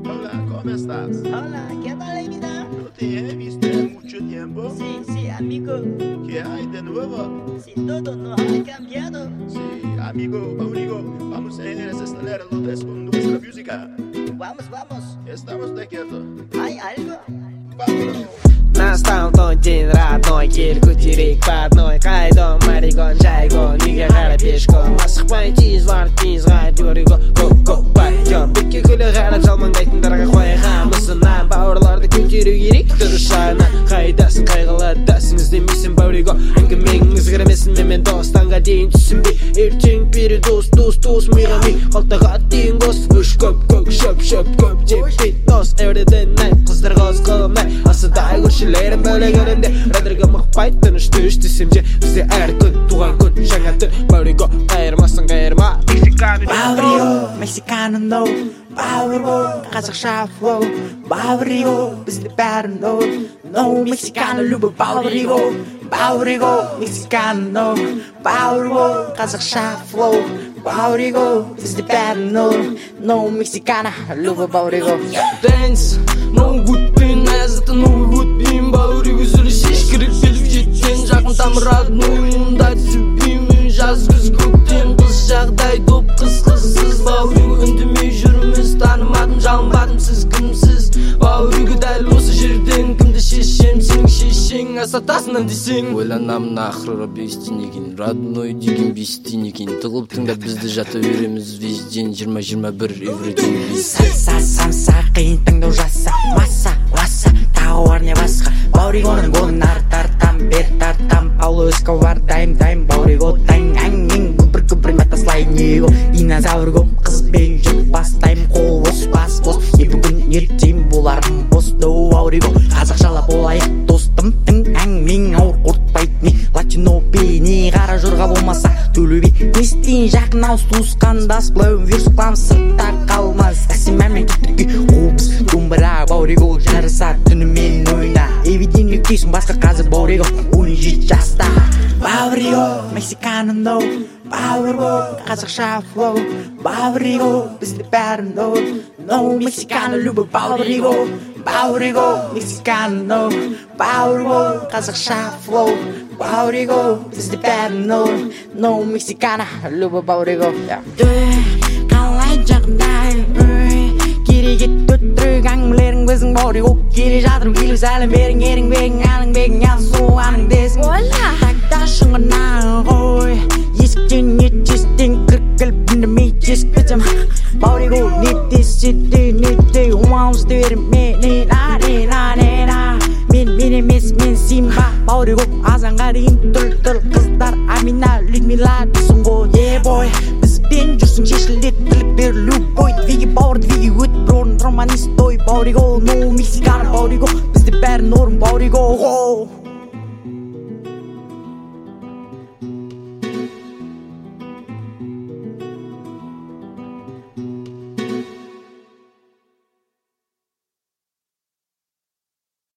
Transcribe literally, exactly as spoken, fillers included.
Hola, ¿cómo estás? Hola, ¿qué tal, vida? No te he visto en mucho tiempo. Sí, sí, amigo. ¿Qué hay de nuevo? Si todo no ha cambiado. Sí, amigo, Maurigo, vamos a desacelerar los tres con nuestra música. Vamos, vamos. Estamos de acuerdo. ¿Hay algo? Vámonos. Настал тот день родной, кельку терек по одной. Қайдон маригон жайго, неге қарай пешком. Асықпай тез барып тез қайт өріго. Коп-коп пойдем. Бетке күлі қарап жалмаңдайтындарға қойғанбысынан. Бауырларды көтеру керек дұрыс жағына. Қайдасың қайғыладасың іздемейсің бауриго. Әңгімеңіз кірмесін мен достанға дейін түсінбей. Ертең бері дос, дос, дос миға ми. Қалтаға дейін қос. Үш көп көк шөп шөп көп жеппей дос. Everyday night қыздар қос қылымдай. Асыдай көршілерім бөлек өрінде. Радырға мұқпай тыныш түш десем же. Бізде әр күн туған күн жаңа түн. Бауриго қайырмасын қайырма. Бауриго, Мексикано no. Бауриго, қазақша flow. Бауриго, бізде бәрі no. No, Мексикано любы Бауриго. Бауриго, Мексикано no. Бауриго, қазақша flow. Бауриго, бізде бәрі no. No, Мексикано любы Бауриго. Dance, no good pain, әзіті no good pain. Бауриго зүрі шеш кіріп келіп жеткен. Жақын тамырады нойында түбеймін. Жаз күз көктем қыз жағдай доп қыз қызсыз. Бауриго үндемей жүрміз, танымадым жалынбадым сіз кімсіз. Бауриго дәл осы жерден кімді шешем, сенің шешең асатасынан десең. Ойланамын ақыры бестен екен, родной деген бестен екен. Тығылып тыңдап бізді жата береміз везден. Жиырма жиырма бір everyday бестен. Самса, самса, қиын тыңдау жаса. Маса, ласа, тағы бар не басқа. Бауригоның голын ары тартам, бер тартам. Пауло Эскобар дайым дайым. Бауриго тайың әңнің күпір күпір метаслай него. Динозаврго қызбен жүк бастайым. Қол бос бас бос. Не бүгін ертең боларым бос. Доу Бауриго қазақшалап болайық достым. Тың әңнің ауыр қортпайды не. Латино бейне қара жорға болмаса төлөбе. Нестен жақын ауыз туысқандас. Блэум вирус қылам сыртта қалмас. Әсем мемлекеттікке қобыз домбыра. Бауриго жарыса түнімен ойна. Эвиден нүктесін басқа қазір Бауриго он жеті жаста. Бауриго, Мексикано no. Бауриго, қазақша flow. Бауриго, бізде бәрі no. No, Мексикано любы Бауриго. Бауриго, Мексикано no. Бауриго, қазақша flow. Бауриго, бізде бәрі no. No, Мексикано любы Бауриго. Қалай жағдай керегет өттірік әңгімелерің өзің Бауриго. Келе жатырым келіп сәлем берің ерің бегің әнің бегің язу аның десің. Тақта шыңғына ғой есіктен нетестен кіркіліп үндемей тесіп кетем. Бауриго не десе де не де умауыз дерім менен арена нена. Мен мен емес мен Симба. Бауриго азанға дейін түл-түл қыздар Амина Людмила дейсің ғой ебой. Бізбен жүрсің шешілдет біліп бер любой. Двиги бауыр двиги өт бір орын романистой. Бауриго no Мексикано Бауриго бізде бәрі норм Бауриго.